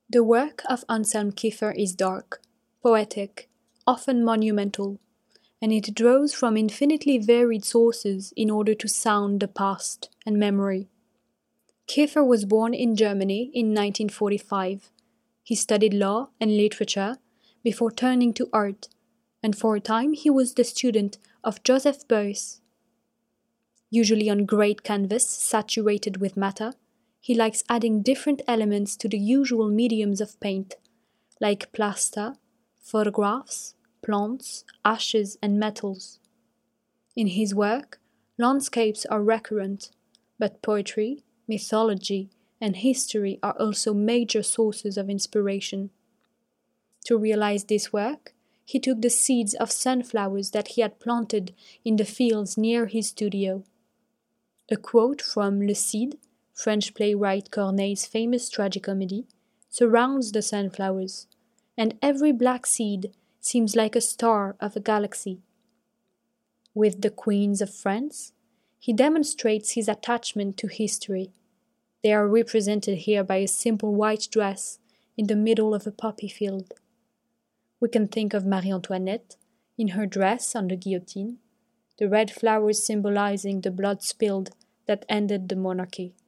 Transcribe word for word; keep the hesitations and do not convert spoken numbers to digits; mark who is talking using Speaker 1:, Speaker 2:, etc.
Speaker 1: The work of Anselm Kiefer is dark, poetic, often monumental, and it draws from infinitely varied sources in order to sound the past and memory. Kiefer was born in Germany in nineteen forty-five. He studied law and literature before turning to art, and for a time he was the student of Joseph Beuys. Usually on great canvas saturated with matter, he likes adding different elements to the usual mediums of paint, like plaster, photographs, plants, ashes, and metals. In his work, landscapes are recurrent, but poetry, mythology, and history are also major sources of inspiration. To realize this work, he took the seeds of sunflowers that he had planted in the fields near his studio. A quote from Le Cid, French playwright Corneille's famous tragicomedy, surrounds the sunflowers, and every black seed seems like a star of a galaxy. With the queens of France, he demonstrates his attachment to history. They are represented here by a simple white dress in the middle of a poppy field. We can think of Marie Antoinette in her dress on the guillotine, the red flowers symbolizing the blood spilled that ended the monarchy.